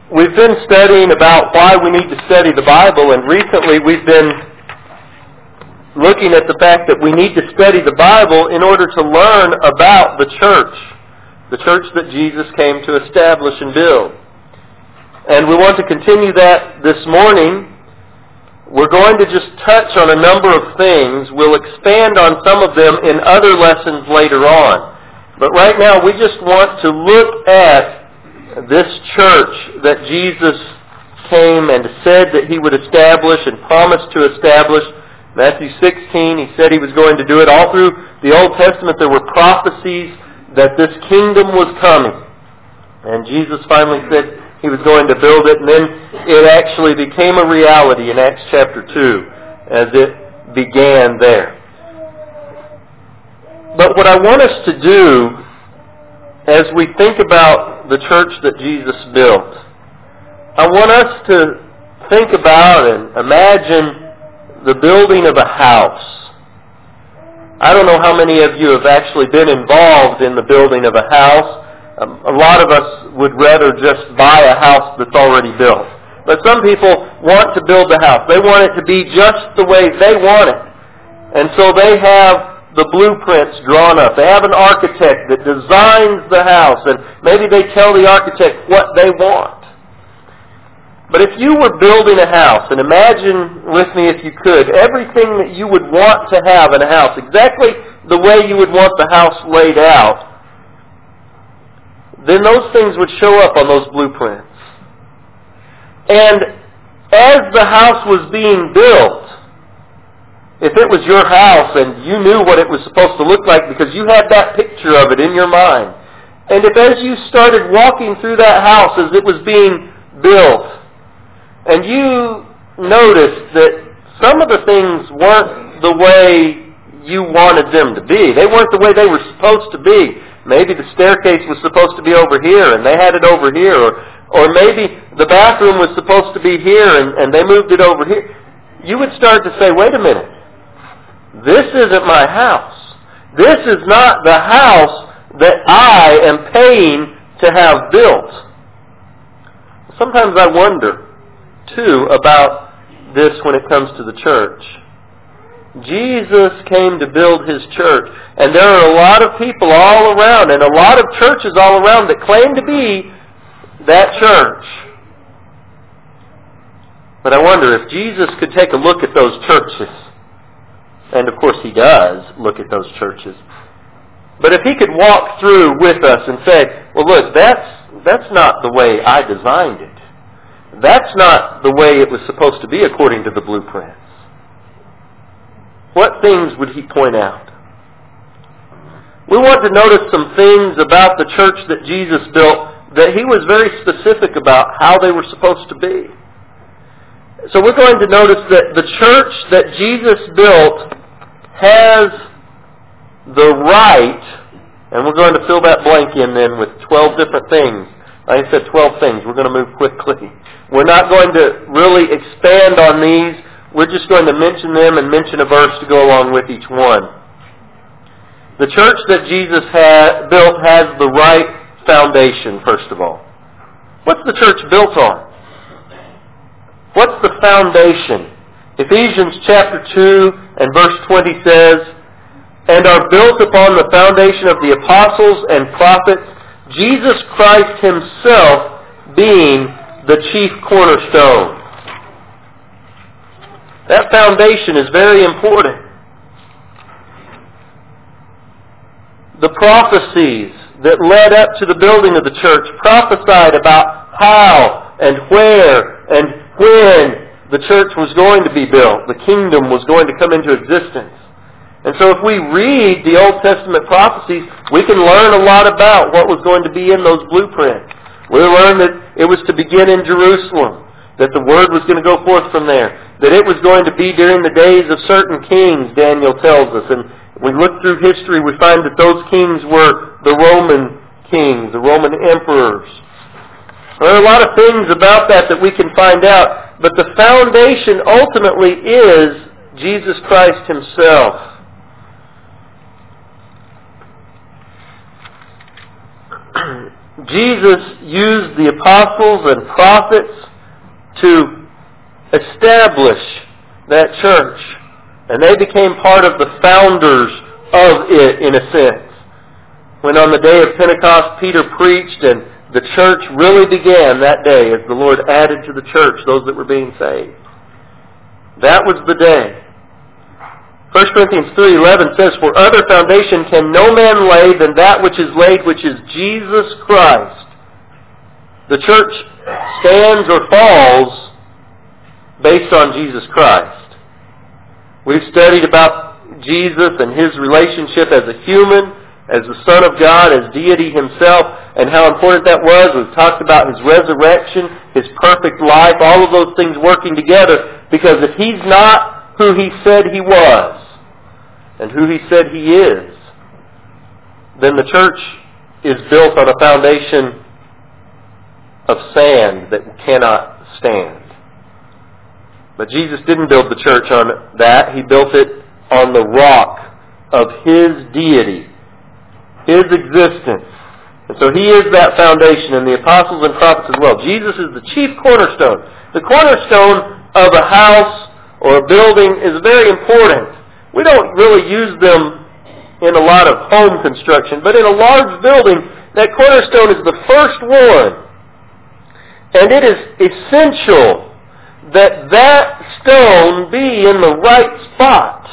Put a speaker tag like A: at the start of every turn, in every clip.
A: We've been studying about why we need to study the Bible, and recently we've been looking at the fact that we need to study the Bible in order to learn about the church that Jesus came to establish and build. And we want to continue that this morning. We're going to just touch on a number of things. We'll expand on some of them in other lessons later on. But right now we just want to look at this church that Jesus came and said that He would establish and promised to establish. Matthew 16, He said He was going to do it. All through the Old Testament there were prophecies that this kingdom was coming. And Jesus finally said He was going to build it, and then it actually became a reality in Acts chapter 2 as it began there. But what I want us to do as we think about the church that Jesus built, I want us to think about and imagine the building of a house. I don't know how many of you have actually been involved in the building of a house. A lot of us would rather just buy a house that's already built. But some people want to build the house. They want it to be just the way they want it. And so they have the blueprints drawn up. They have an architect that designs the house, and maybe they tell the architect what they want. But if you were building a house, and imagine with me if you could, everything that you would want to have in a house, exactly the way you would want the house laid out, then those things would show up on those blueprints. And as the house was being built, if it was your house and you knew what it was supposed to look like because you had that picture of it in your mind, and if as you started walking through that house as it was being built, and you noticed that some of the things weren't the way you wanted them to be, they weren't the way they were supposed to be. Maybe the staircase was supposed to be over here and they had it over here, or maybe the bathroom was supposed to be here and they moved it over here. You would start to say, wait a minute. This isn't my house. This is not the house that I am paying to have built. Sometimes I wonder, too, about this when it comes to the church. Jesus came to build His church, and there are a lot of people all around, and a lot of churches all around that claim to be that church. But I wonder if Jesus could take a look at those churches. And of course He does look at those churches. But if He could walk through with us and say, well look, that's not the way I designed it. That's not the way it was supposed to be according to the blueprints. What things would He point out? We want to notice some things about the church that Jesus built that He was very specific about how they were supposed to be. So we're going to notice that the church that Jesus built has the right, and we're going to fill that blank in then with 12 different things. Like I said, 12 things. We're going to move quickly. We're not going to really expand on these. We're just going to mention them and mention a verse to go along with each one. The church that Jesus built has the right foundation, first of all. What's the church built on? What's the foundation? Ephesians chapter 2 and verse 20 says, and are built upon the foundation of the apostles and prophets, Jesus Christ Himself being the chief cornerstone. That foundation is very important. The prophecies that led up to the building of the church prophesied about how and where and when the church was going to be built. The kingdom was going to come into existence. And so if we read the Old Testament prophecies, we can learn a lot about what was going to be in those blueprints. We learn that it was to begin in Jerusalem, that the word was going to go forth from there, that it was going to be during the days of certain kings, Daniel tells us. And we look through history, we find that those kings were the Roman kings, the Roman emperors. There are a lot of things about that we can find out, but the foundation ultimately is Jesus Christ Himself. Jesus used the apostles and prophets to establish that church. And they became part of the founders of it, in a sense. When on the day of Pentecost Peter preached and the church really began that day as the Lord added to the church those that were being saved. That was the day. 1 Corinthians 3:11 says, "For other foundation can no man lay than that which is laid, which is Jesus Christ." The church stands or falls based on Jesus Christ. We've studied about Jesus and His relationship as a human, as the Son of God, as deity Himself, and how important that was. We've talked about His resurrection, His perfect life, all of those things working together, because if He's not who He said He was, and who He said He is, then the church is built on a foundation of sand that cannot stand. But Jesus didn't build the church on that. He built it on the rock of His deity, His existence. And so He is that foundation, and the apostles and prophets as well. Jesus is the chief cornerstone. The cornerstone of a house or a building is very important. We don't really use them in a lot of home construction, but in a large building, that cornerstone is the first one. And it is essential that that stone be in the right spot.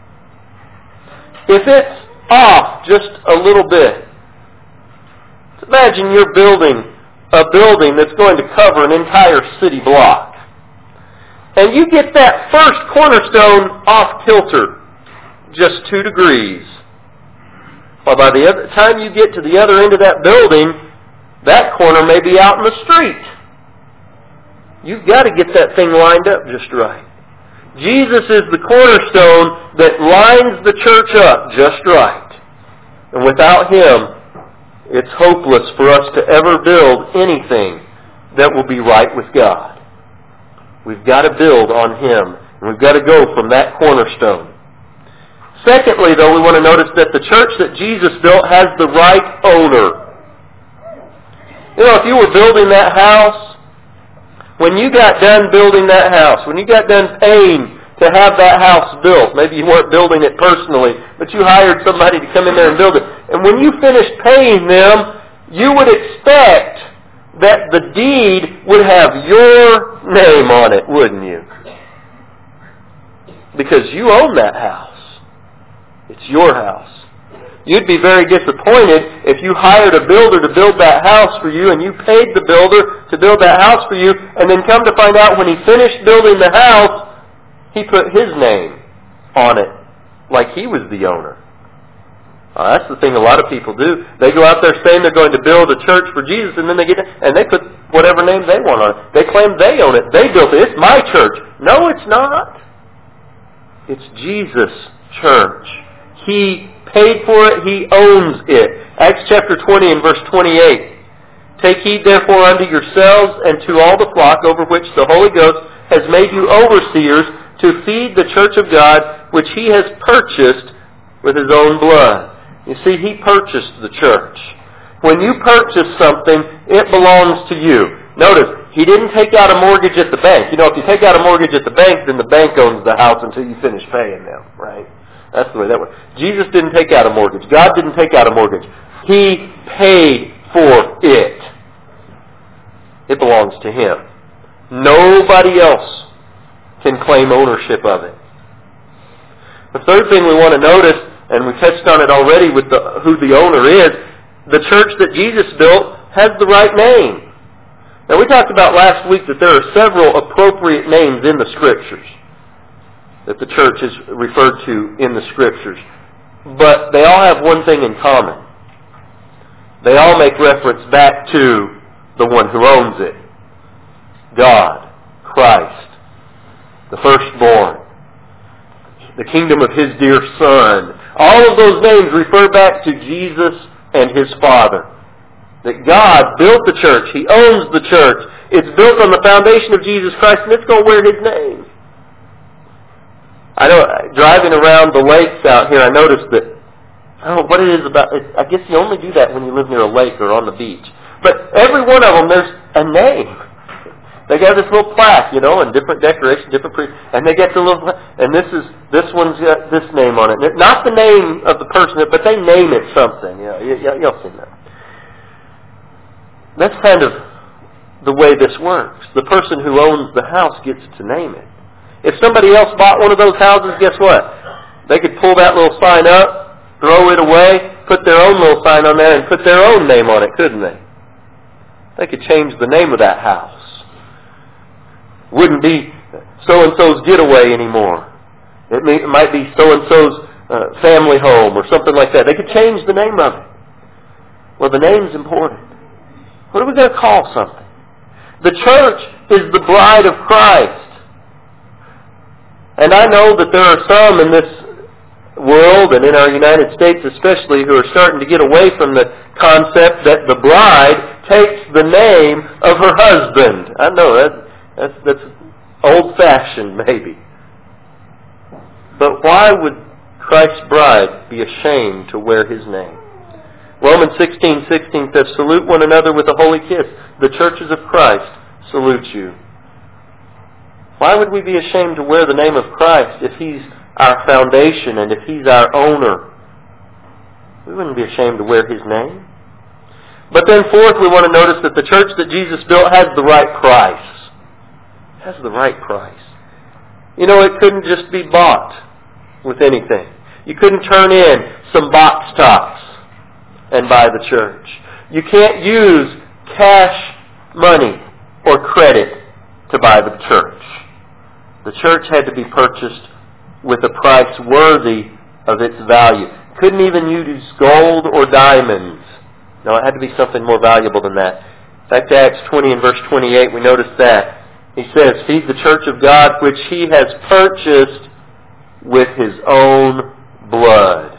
A: If it's off just a little bit, imagine you're building a building that's going to cover an entire city block. And you get that first cornerstone off kilter, just 2 degrees. Well, by the time you get to the other end of that building, that corner may be out in the street. You've got to get that thing lined up just right. Jesus is the cornerstone that lines the church up just right. And without Him, it's hopeless for us to ever build anything that will be right with God. We've got to build on Him. And we've got to go from that cornerstone. Secondly, though, we want to notice that the church that Jesus built has the right owner. You know, if you were building that house, when you got done building that house, when you got done paying to have that house built, maybe you weren't building it personally, but you hired somebody to come in there and build it. And when you finished paying them, you would expect that the deed would have your name on it, wouldn't you? Because you own that house. It's your house. You'd be very disappointed if you hired a builder to build that house for you and you paid the builder to build that house for you, and then come to find out when he finished building the house, he put his name on it like he was the owner. That's the thing a lot of people do. They go out there saying they're going to build a church for Jesus, and then they get and they put whatever name they want on it. They claim they own it. They built it. It's my church. No, it's not. It's Jesus' church. He paid for it. He owns it. Acts chapter 20 and verse 28. Take heed therefore unto yourselves and to all the flock over which the Holy Ghost has made you overseers to feed the church of God, which He has purchased with His own blood. You see, He purchased the church. When you purchase something, it belongs to you. Notice, He didn't take out a mortgage at the bank. You know, if you take out a mortgage at the bank, then the bank owns the house until you finish paying them, right? That's the way that works. Jesus didn't take out a mortgage. God didn't take out a mortgage. He paid for it. It belongs to Him. Nobody else can claim ownership of it. The third thing we want to notice, and we touched on it already with who the owner is, the church that Jesus built has the right name. Now, we talked about last week that there are several appropriate names in the Scriptures that the church is referred to in the Scriptures. But they all have one thing in common. They all make reference back to the one who owns it. God, Christ, the firstborn, the kingdom of His dear Son. All of those names refer back to Jesus and His Father. That God built the church. He owns the church. It's built on the foundation of Jesus Christ, and it's going to wear His name. I know, driving around the lakes out here, I noticed that, I don't know what it is about, I guess you only do that when you live near a lake or on the beach. But every one of them, there's a name. They got this little plaque, and different decorations, and they get the little, and this one's got this name on it. Not the name of the person, but they name it something. You'll see that. That's kind of the way this works. The person who owns the house gets to name it. If somebody else bought one of those houses, guess what? They could pull that little sign up, throw it away, put their own little sign on there, and put their own name on it, couldn't they? They could change the name of that house. Wouldn't be so-and-so's getaway anymore. It might be so-and-so's family home or something like that. They could change the name of it. Well, the name's important. What are we going to call something? The church is the bride of Christ. And I know that there are some in this world and in our United States especially who are starting to get away from the concept that the bride takes the name of her husband. I know that's old-fashioned, maybe. But why would Christ's bride be ashamed to wear His name? Romans 16:16 says, "Salute one another with a holy kiss. The churches of Christ salute you." Why would we be ashamed to wear the name of Christ if He's our foundation and if He's our owner? We wouldn't be ashamed to wear His name. But then fourth, we want to notice that the church that Jesus built has the right price. It has the right price. It couldn't just be bought with anything. You couldn't turn in some box tops and buy the church. You can't use cash money or credit to buy the church. The church had to be purchased with a price worthy of its value. Couldn't even use gold or diamonds. No, it had to be something more valuable than that. In fact, Acts 20 and verse 28, we notice that. He says, "Feed the church of God which He has purchased with His own blood."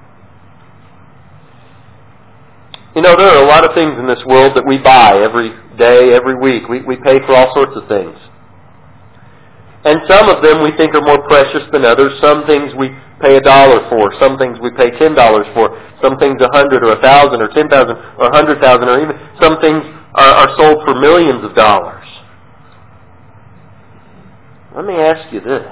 A: There are a lot of things in this world that we buy every day, every week. We pay for all sorts of things. And some of them we think are more precious than others. Some things we pay $1 for. Some things we pay $10 for. Some things $100 or $1,000 or $10,000 or $100,000, or even some things are sold for millions of dollars. Let me ask you this.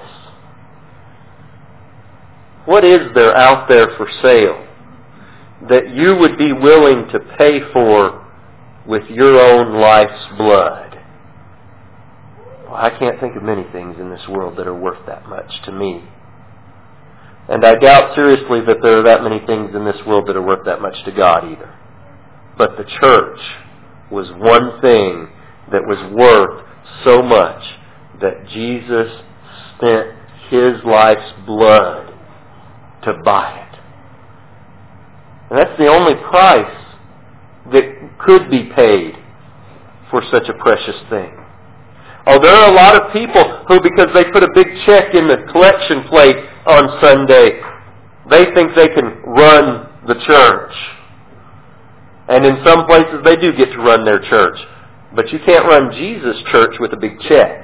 A: What is there out there for sale that you would be willing to pay for with your own life's blood? Well, I can't think of many things in this world that are worth that much to me. And I doubt seriously that there are that many things in this world that are worth that much to God either. But the church was one thing that was worth so much that Jesus spent His life's blood to buy it. And that's the only price that could be paid for such a precious thing. Oh, there are a lot of people who, because they put a big check in the collection plate on Sunday, they think they can run the church. And in some places they do get to run their church. But you can't run Jesus' church with a big check.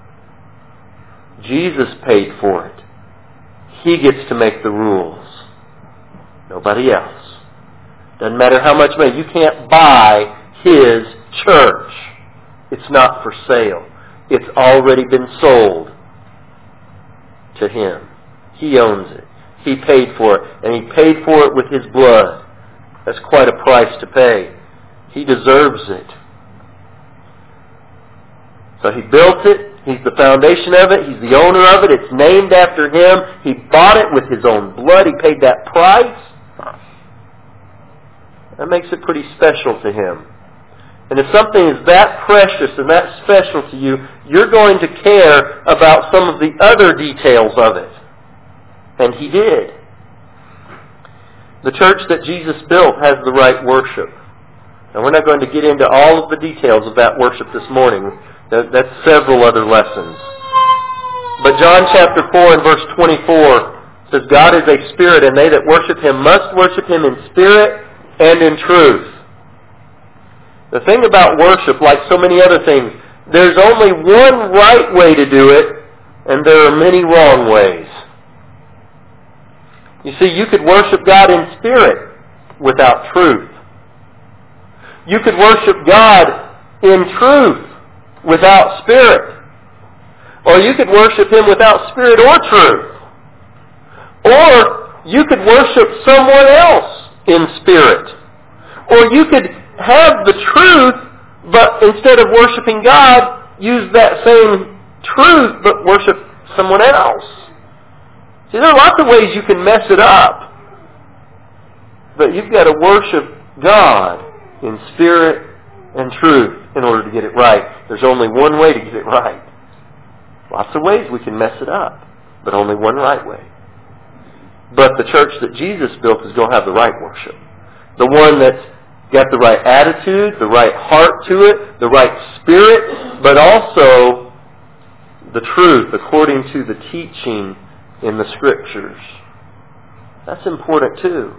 A: Jesus paid for it. He gets to make the rules. Nobody else. Doesn't matter how much money. You can't buy His church. It's not for sale. It's already been sold to Him. He owns it. He paid for it. And He paid for it with His blood. That's quite a price to pay. He deserves it. So He built it. He's the foundation of it. He's the owner of it. It's named after Him. He bought it with His own blood. He paid that price. That makes it pretty special to Him. And if something is that precious and that special to you, you're going to care about some of the other details of it. And He did. The church that Jesus built has the right worship. And we're not going to get into all of the details of that worship this morning. That's several other lessons. But John chapter 4 and verse 24 says, "God is a spirit, and they that worship Him must worship Him in spirit and in truth." The thing about worship, like so many other things, there's only one right way to do it, and there are many wrong ways. You see, you could worship God in spirit without truth. You could worship God in truth without spirit. Or you could worship Him without spirit or truth. Or you could worship someone else in spirit. Or you could have the truth, but instead of worshiping God, use that same truth, but worship someone else. See, there are lots of ways you can mess it up. But you've got to worship God in spirit and truth in order to get it right. There's only one way to get it right. Lots of ways we can mess it up, but only one right way. But the church that Jesus built is going to have the right worship. The one that's got the right attitude, the right heart to it, the right spirit, but also the truth according to the teaching in the Scriptures. That's important too.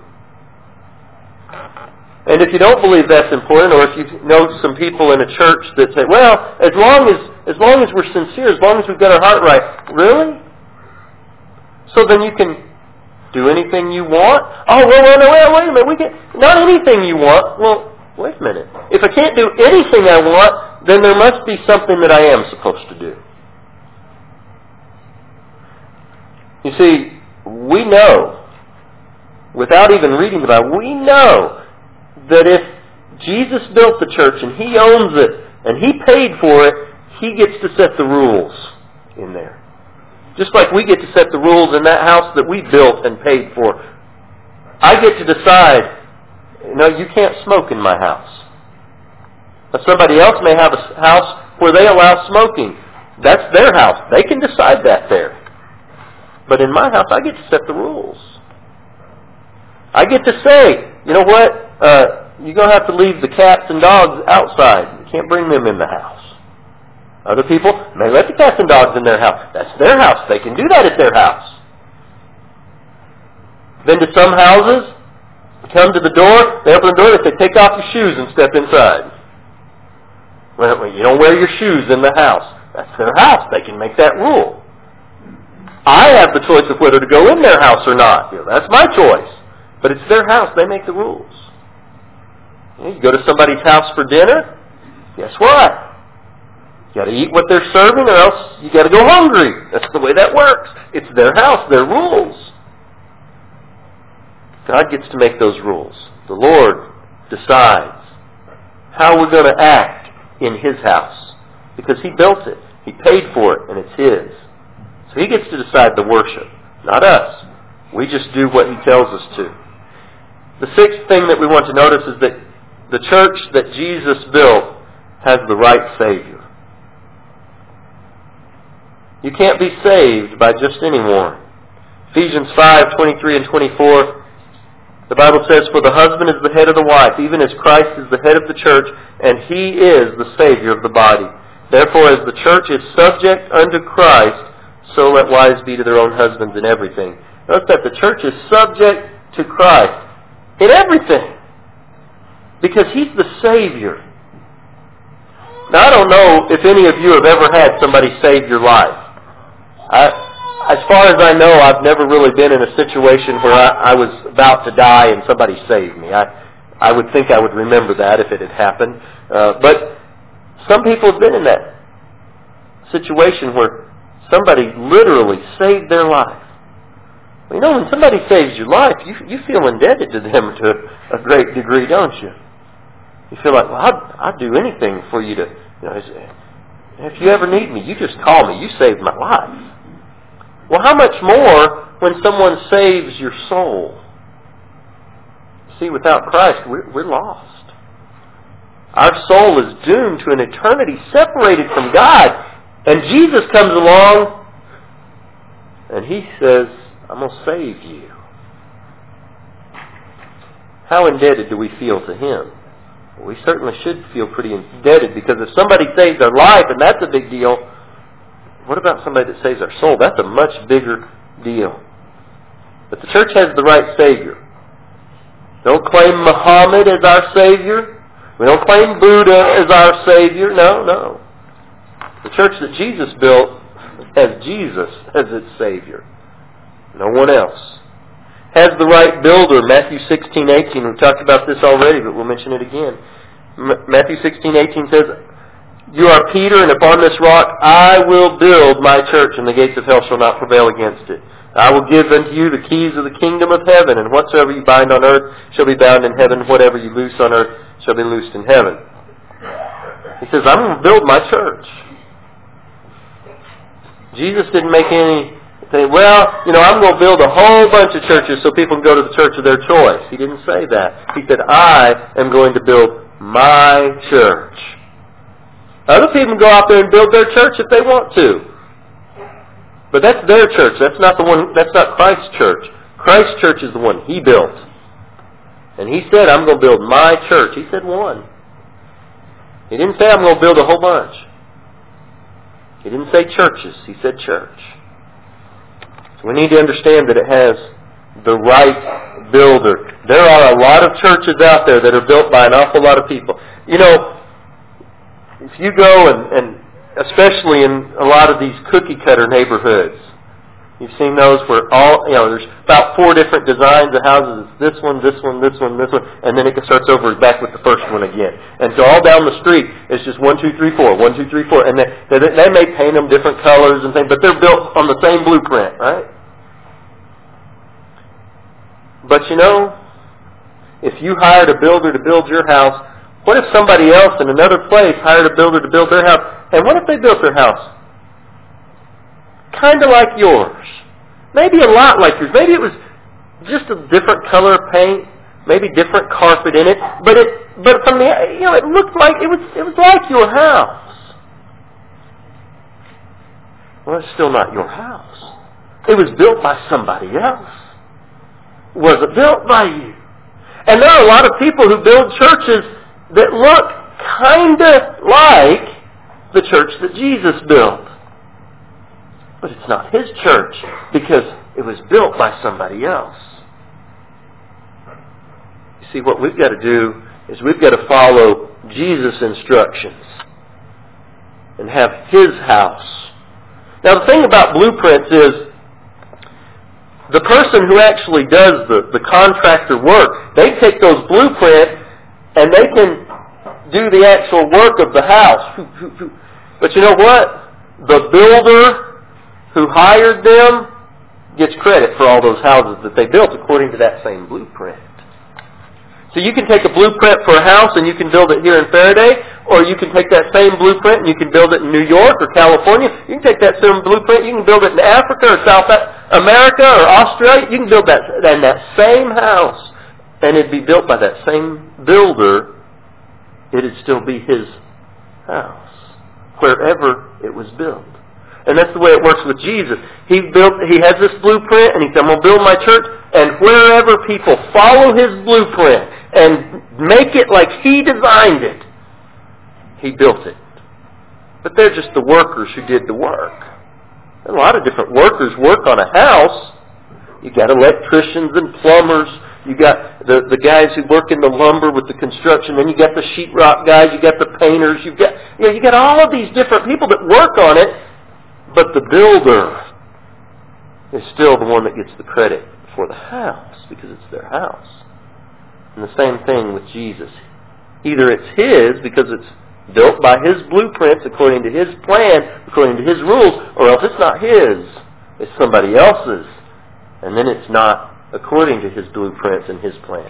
A: And if you don't believe that's important, or if you know some people in a church that say, well, as long as we're sincere, as long as we've got our heart right, really? So then you can do anything you want? Oh, wait a minute. Not anything you want. Well, wait a minute. If I can't do anything I want, then there must be something that I am supposed to do. You see, we know, without even reading the Bible, we know that if Jesus built the church and He owns it and He paid for it, He gets to set the rules in there. Just like we get to set the rules in that house that we built and paid for. I get to decide, no, you can't smoke in my house. Now, somebody else may have a house where they allow smoking. That's their house. They can decide that there. But in my house, I get to set the rules. I get to say, you know what? You're going to have to leave the cats and dogs outside. You can't bring them in the house. Other people may let the cats and dogs in their house. That's their house. They can do that at their house. Then to some houses, you come to the door, they open the door, they say, take off your shoes and step inside. Well, you don't wear your shoes in the house. That's their house. They can make that rule. I have the choice of whether to go in their house or not. That's my choice. But it's their house. They make the rules. You go to somebody's house for dinner, guess what? You got to eat what they're serving or else you got to go hungry. That's the way that works. It's their house, their rules. God gets to make those rules. The Lord decides how we're going to act in His house because He built it. He paid for it and it's His. So He gets to decide the worship, not us. We just do what He tells us to. The sixth thing that we want to notice is that the church that Jesus built has the right Savior. You can't be saved by just anyone. Ephesians 5:23 and 24, the Bible says, for the husband is the head of the wife, even as Christ is the head of the church, and He is the Savior of the body. Therefore, as the church is subject unto Christ, so let wives be to their own husbands in everything. Notice that the church is subject to Christ in everything. Because He's the Savior. Now, I don't know if any of you have ever had somebody save your life. As far as I know, I've never really been in a situation where I was about to die and somebody saved me. I would think I would remember that if it had happened. But some people have been in that situation where somebody literally saved their life. You know, when somebody saves your life, you feel indebted to them to a great degree, don't you? You feel like, well, I'd do anything for you to, if you ever need me, you just call me. You saved my life. Well, how much more when someone saves your soul? See, without Christ, we're lost. Our soul is doomed to an eternity separated from God. And Jesus comes along and He says, I'm going to save you. How indebted do we feel to Him? Well, we certainly should feel pretty indebted, because if somebody saves our life, and that's a big deal, what about somebody that saves our soul? That's a much bigger deal. But the church has the right Savior. We don't claim Muhammad as our Savior. We don't claim Buddha as our Savior. No. The church that Jesus built has Jesus as its Savior. No one else. Has the right builder. Matthew 16:18. We've talked about this already, but we'll mention it again. Matthew 16:18 says, "You are Peter, and upon this rock I will build my church, and the gates of hell shall not prevail against it. I will give unto you the keys of the kingdom of heaven, and whatsoever you bind on earth shall be bound in heaven, whatever you loose on earth shall be loosed in heaven." He says, I'm going to build my church. Jesus didn't make any say, well, I'm going to build a whole bunch of churches so people can go to the church of their choice. He didn't say that. He said, I am going to build my church. Other people can go out there and build their church if they want to. But that's their church. That's not Christ's church. Christ's church is the one He built. And He said, I'm going to build my church. He said one. He didn't say I'm going to build a whole bunch. He didn't say churches. He said church. So we need to understand that it has the right builder. There are a lot of churches out there that are built by an awful lot of people. If you go and especially in a lot of these cookie cutter neighborhoods, you've seen those where there's about 4 different designs of houses. It's this one, this one, this one, this one, and then it starts over back with the first one again. And so all down the street, it's just 1, 2, 3, 4, 1, 2, 3, 4, and they may paint them different colors and things, but they're built on the same blueprint, right? But if you hired a builder to build your house, what if somebody else in another place hired a builder to build their house? And what if they built their house kind of like yours? Maybe a lot like yours. Maybe it was just a different color of paint, maybe different carpet in it, but from the it looked like it was like your house. Well, it's still not your house. It was built by somebody else. Was it built by you? And there are a lot of people who build churches that look kind of like the church that Jesus built. But it's not His church because it was built by somebody else. You see, what we've got to do is we've got to follow Jesus' instructions and have His house. Now the thing about blueprints is the person who actually does the contractor work, they take those blueprints and they can do the actual work of the house. But you know what? The builder who hired them gets credit for all those houses that they built according to that same blueprint. So you can take a blueprint for a house and you can build it here in Faraday, or you can take that same blueprint and you can build it in New York or California. You can take that same blueprint, you can build it in Africa or South America or Australia. You can build that in that same house, and it'd be built by that same builder. It'd still be his house, wherever it was built. And that's the way it works with Jesus. He has this blueprint, and He said, I'm going to build my church, and wherever people follow His blueprint and make it like He designed it, He built it. But they're just the workers who did the work. A lot of different workers work on a house. You've got electricians and plumbers. You got the guys who work in the lumber with the construction. Then you got the sheetrock guys. You got the painters. You got all of these different people that work on it. But the builder is still the one that gets the credit for the house because it's their house. And the same thing with Jesus. Either it's His because it's built by His blueprints according to His plan, according to His rules, or else it's not His. It's somebody else's. And then it's not according to His blueprints and His plan.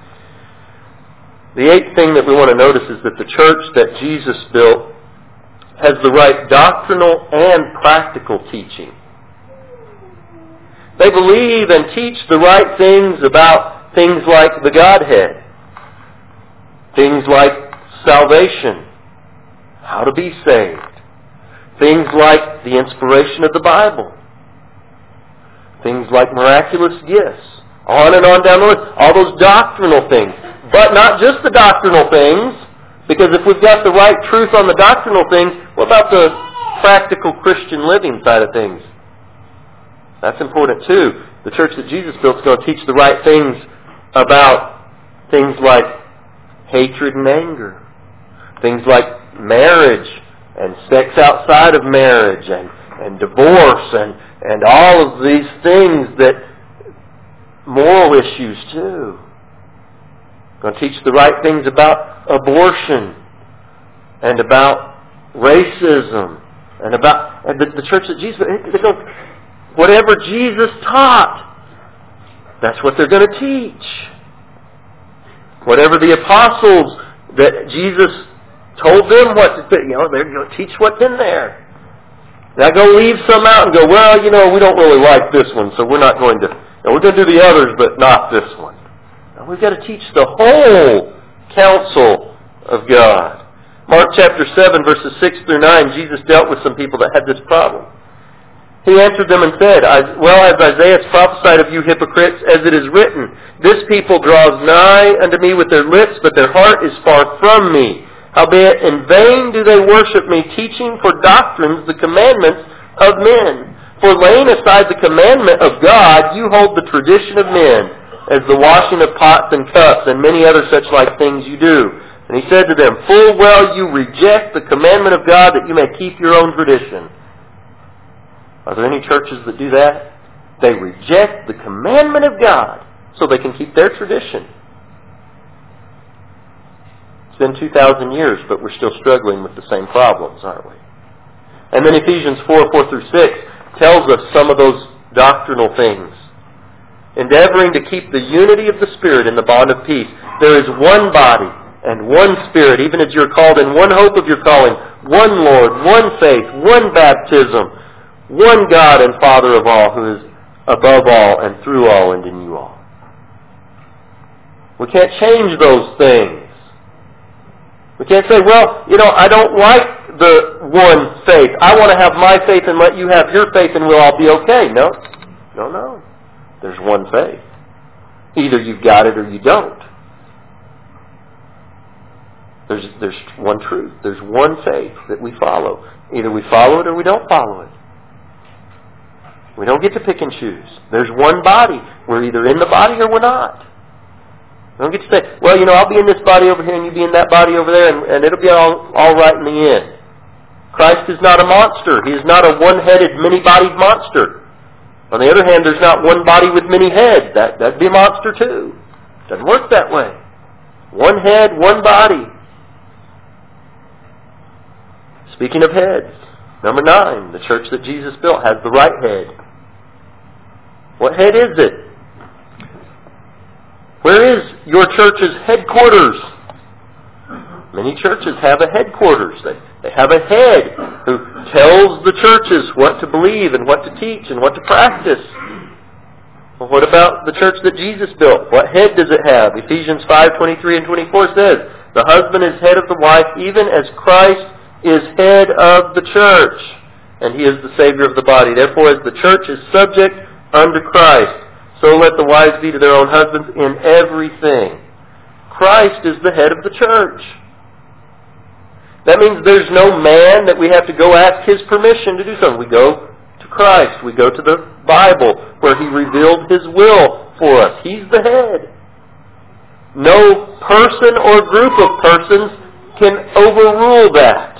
A: The 8th thing that we want to notice is that the church that Jesus built has the right doctrinal and practical teaching. They believe and teach the right things about things like the Godhead, things like salvation, how to be saved, things like the inspiration of the Bible, things like miraculous gifts, on and on down the list, all those doctrinal things. But not just the doctrinal things, because if we've got the right truth on the doctrinal things, what about the practical Christian living side of things? That's important too. The church that Jesus built is going to teach the right things about things like hatred and anger, things like marriage and sex outside of marriage and divorce and all of these things, that moral issues too. Going to teach the right things about abortion and about racism and about the church that Jesus... Whatever Jesus taught, that's what they're going to teach. Whatever the apostles that Jesus told them what to do, they're going to teach what's in there. Now go leave some out and go, well, we don't really like this one, so we're not going to... we're going to do the others, but not this one. Now we've got to teach the whole counsel of God. Mark chapter 7, verses 6 through 9, Jesus dealt with some people that had this problem. He answered them and said, well, as Isaiah prophesied of you hypocrites, as it is written, this people draws nigh unto me with their lips, but their heart is far from me. Howbeit in vain do they worship me, teaching for doctrines the commandments of men. For laying aside the commandment of God, you hold the tradition of men, as the washing of pots and cups, and many other such like things you do. And he said to them, full well you reject the commandment of God, that you may keep your own tradition. Are there any churches that do that? They reject the commandment of God, so they can keep their tradition. It's been 2,000 years, but we're still struggling with the same problems, aren't we? And then Ephesians 4 through 6 tells us some of those doctrinal things. Endeavoring to keep the unity of the Spirit in the bond of peace. There is one body and one Spirit, even as you're called in one hope of your calling, one Lord, one faith, one baptism, one God and Father of all, who is above all and through all and in you all. We can't change those things. We can't say, well, I don't like the one faith. I want to have my faith and let you have your faith and we'll all be okay. No. There's one faith. Either you've got it or you don't. There's one truth. There's one faith that we follow. Either we follow it or we don't follow it. We don't get to pick and choose. There's one body. We're either in the body or we're not. We don't get to say, well, I'll be in this body over here and you be in that body over there and it'll be all right in the end. Christ is not a monster. He is not a one-headed, many-bodied monster. On the other hand, there's not one body with many heads. That'd be a monster too. Doesn't work that way. One head, one body. Speaking of heads, number 9, the church that Jesus built has the right head. What head is it? Where is your church's headquarters? Many churches have a headquarters. They have a head who tells the churches what to believe and what to teach and what to practice. Well, what about the church that Jesus built? What head does it have? Ephesians 5:23 and 24 says, the husband is head of the wife, even as Christ is head of the church, and he is the Savior of the body. Therefore, as the church is subject unto Christ, so let the wives be to their own husbands in everything. Christ is the head of the church. That means there's no man that we have to go ask his permission to do something. We go to Christ. We go to the Bible where he revealed his will for us. He's the head. No person or group of persons can overrule that.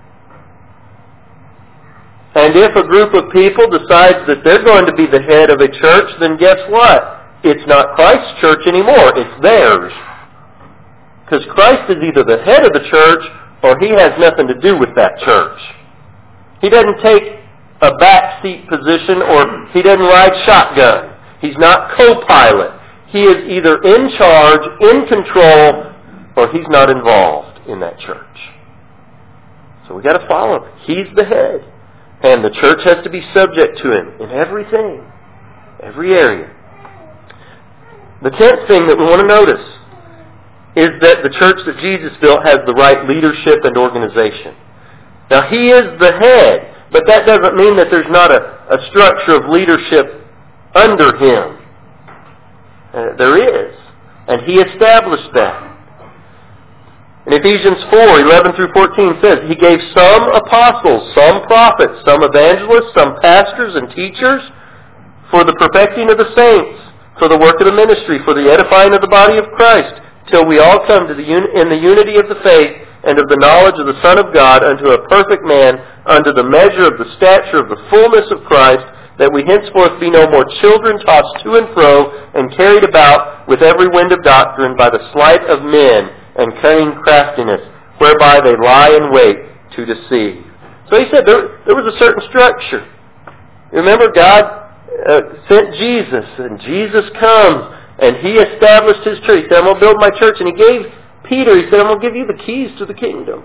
A: And if a group of people decides that they're going to be the head of a church, then guess what? It's not Christ's church anymore. It's theirs. Because Christ is either the head of the church or he has nothing to do with that church. He doesn't take a backseat position or he doesn't ride shotgun. He's not co-pilot. He is either in charge, in control, or he's not involved in that church. So we've got to follow him. He's the head. And the church has to be subject to him in everything, every area. The 10th thing that we want to notice is that the church that Jesus built has the right leadership and organization. Now, he is the head, but that doesn't mean that there's not a structure of leadership under him. There is. And he established that. In Ephesians 4:11 through 14 says, he gave some apostles, some prophets, some evangelists, some pastors and teachers for the perfecting of the saints, for the work of the ministry, for the edifying of the body of Christ, till we all come to in the unity of the faith and of the knowledge of the Son of God, unto a perfect man, unto the measure of the stature of the fullness of Christ, that we henceforth be no more children tossed to and fro and carried about with every wind of doctrine by the sleight of men and cunning craftiness, whereby they lie in wait to deceive. So he said there was a certain structure. Remember, God sent Jesus, and Jesus comes, and He established His church. He said, I'm going to build my church. And He gave Peter, He said, I'm going to give you the keys to the kingdom.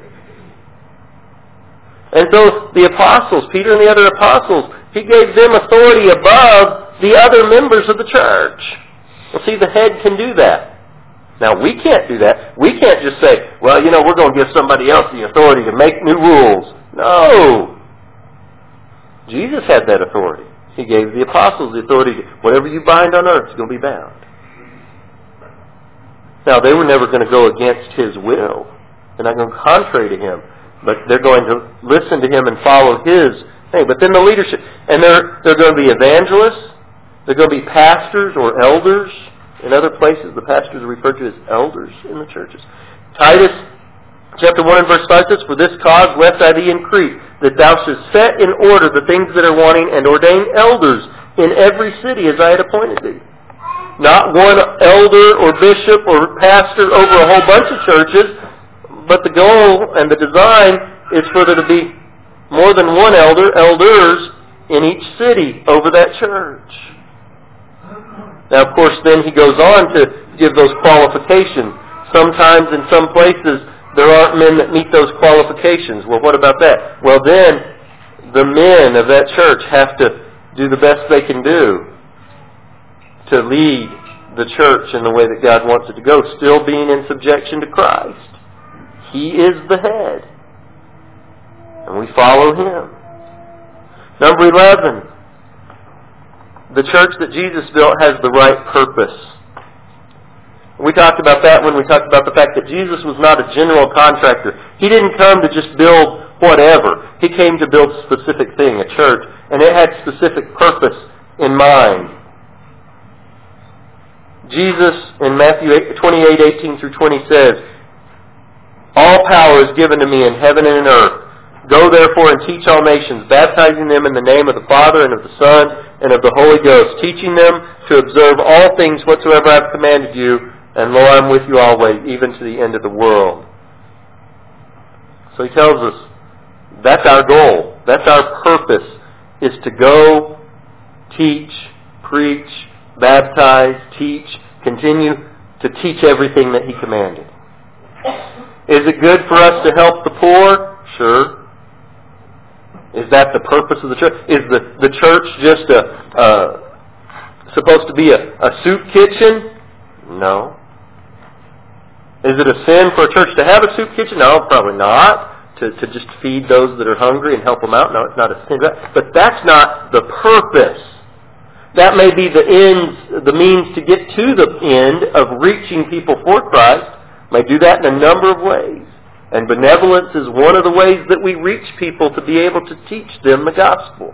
A: And so the apostles, Peter and the other apostles, He gave them authority above the other members of the church. Well, see, the head can do that. Now, we can't do that. We can't just say, well, we're going to give somebody else the authority to make new rules. No. Jesus had that authority. He gave the apostles the authority to, whatever you bind on earth is going to be bound. Now, they were never going to go against His will. They're not going to go contrary to Him. But they're going to listen to Him and follow His thing. But then the leadership, and they're going to be evangelists. They're going to be pastors or elders. In other places, the pastors are referred to as elders in the churches. Titus chapter 1 and verse 5 says, For this cause lest I thee increase, that thou shouldst set in order the things that are wanting, and ordain elders in every city as I had appointed thee. Not one elder or bishop or pastor over a whole bunch of churches, but the goal and the design is for there to be more than one elders in each city over that church. Now, of course, then he goes on to give those qualifications. Sometimes in some places there aren't men that meet those qualifications. Well, what about that? Well, then the men of that church have to do the best they can do to lead the church in the way that God wants it to go, still being in subjection to Christ. He is the head, and we follow Him. Number 11, the church that Jesus built has the right purpose. We talked about that when we talked about the fact that Jesus was not a general contractor. He didn't come to just build whatever. He came to build a specific thing, a church, and it had specific purpose in mind. Jesus in Matthew 28:18 through 20 says, All power is given to me in heaven and in earth. Go therefore and teach all nations, baptizing them in the name of the Father and of the Son and of the Holy Ghost, teaching them to observe all things whatsoever I have commanded you, and lo, I am with you always, even to the end of the world. So he tells us that's our goal. That's our purpose, is to go, teach, preach, baptize, teach, continue to teach everything that He commanded. Is it good for us to help the poor? Sure. Is that the purpose of the church? Is the church just supposed to be a soup kitchen? No. Is it a sin for a church to have a soup kitchen? No, probably not. To just feed those that are hungry and help them out? No, it's not a sin. But that's not the purpose. That may be the means to get to the end of reaching people for Christ. May do that in a number of ways. And benevolence is one of the ways that we reach people to be able to teach them the gospel.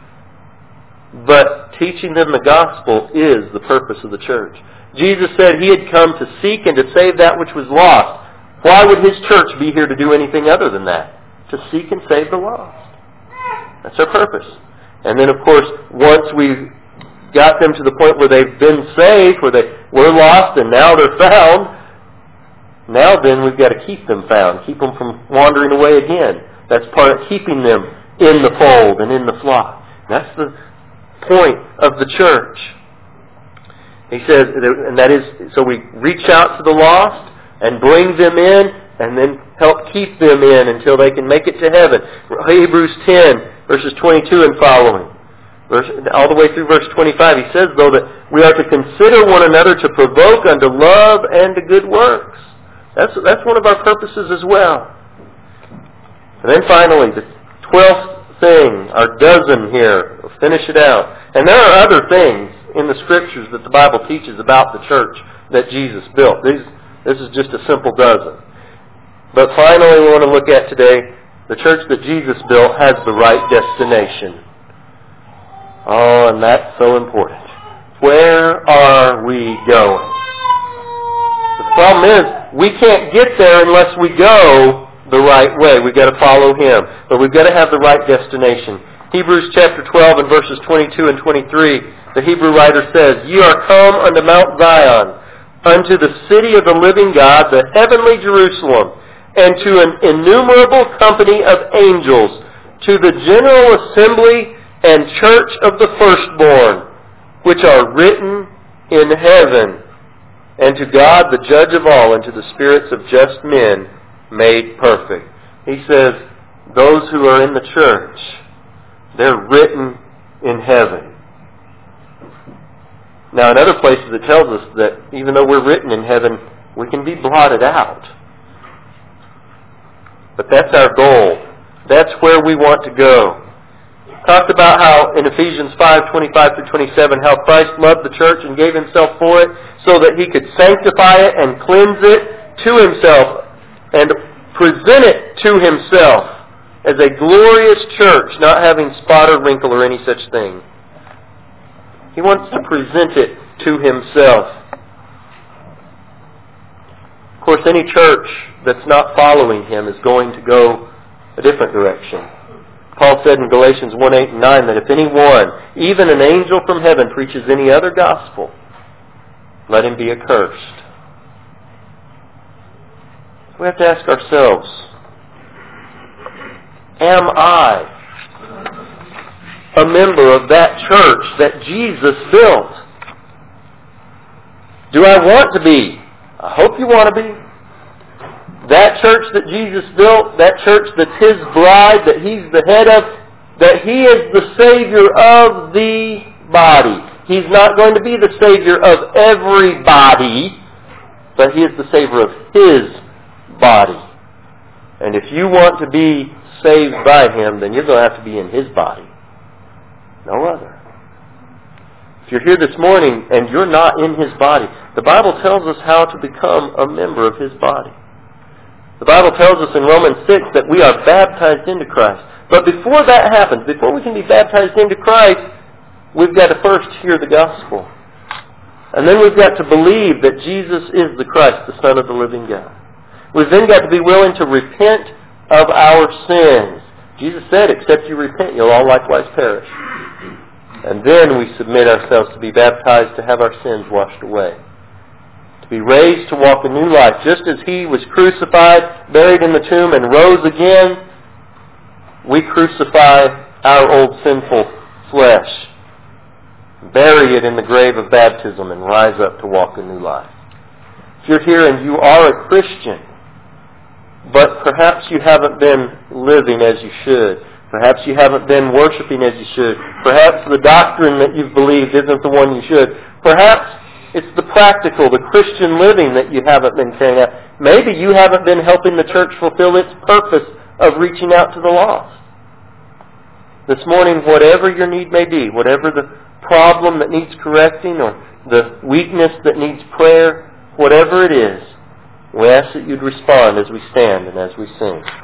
A: But teaching them the gospel is the purpose of the church. Jesus said He had come to seek and to save that which was lost. Why would His church be here to do anything other than that? To seek and save the lost. That's our purpose. And then, of course, once we've got them to the point where they've been saved, where they were lost and now they're found, now then we've got to keep them found, keep them from wandering away again. That's part of keeping them in the fold and in the flock. That's the point of the church. He says, and that is, so we reach out to the lost and bring them in and then help keep them in until they can make it to heaven. Hebrews 10, verses 22 and following. All the way through verse 25, he says, though, that we are to consider one another to provoke unto love and to good works. That's one of our purposes as well. And then finally, the 12th thing, our dozen here. We'll finish it out. And there are other things in the Scriptures that the Bible teaches about the church that Jesus built. This is just a simple dozen. But finally, we want to look at today, the church that Jesus built has the right destination. Oh, and that's so important. Where are we going? The problem is, we can't get there unless we go the right way. We've got to follow Him. But we've got to have the right destination. Hebrews chapter 12 and verses 22 and 23, the Hebrew writer says, Ye are come unto Mount Zion, unto the city of the living God, the heavenly Jerusalem, and to an innumerable company of angels, to the general assembly and church of the firstborn, which are written in heaven, and to God the judge of all, and to the spirits of just men made perfect. He says, those who are in the church, they're written in heaven. Now in other places it tells us that even though we're written in heaven, we can be blotted out. But that's our goal. That's where we want to go. Talked about how in Ephesians 5:25-27, how Christ loved the church and gave Himself for it so that He could sanctify it and cleanse it to Himself and present it to Himself as a glorious church, not having spot or wrinkle or any such thing. He wants to present it to Himself. Of course, any church that's not following Him is going to go a different direction. Paul said in Galatians 1:8 and 9 that if anyone, even an angel from heaven, preaches any other gospel, let him be accursed. We have to ask ourselves, am I a member of that church that Jesus built? Do I want to be? I hope you want to be. That church that Jesus built, that church that's His bride, that He's the head of, that He is the Savior of the body. He's not going to be the Savior of everybody, but He is the Savior of His body. And if you want to be saved by Him, then you're going to have to be in His body. No other. If you're here this morning and you're not in His body, the Bible tells us how to become a member of His body. The Bible tells us in Romans 6 that we are baptized into Christ. But before that happens, before we can be baptized into Christ, we've got to first hear the gospel. And then we've got to believe that Jesus is the Christ, the Son of the living God. We've then got to be willing to repent of our sins. Jesus said, except you repent, you'll all likewise perish. And then we submit ourselves to be baptized to have our sins washed away. To be raised to walk a new life. Just as He was crucified, buried in the tomb, and rose again, we crucify our old sinful flesh, bury it in the grave of baptism, and rise up to walk a new life. If you're here and you are a Christian, but perhaps you haven't been living as you should, perhaps you haven't been worshiping as you should, perhaps the doctrine that you've believed isn't the one you should, perhaps it's the practical, the Christian living that you haven't been carrying out. Maybe you haven't been helping the church fulfill its purpose of reaching out to the lost. This morning, whatever your need may be, whatever the problem that needs correcting or the weakness that needs prayer, whatever it is, we ask that you'd respond as we stand and as we sing.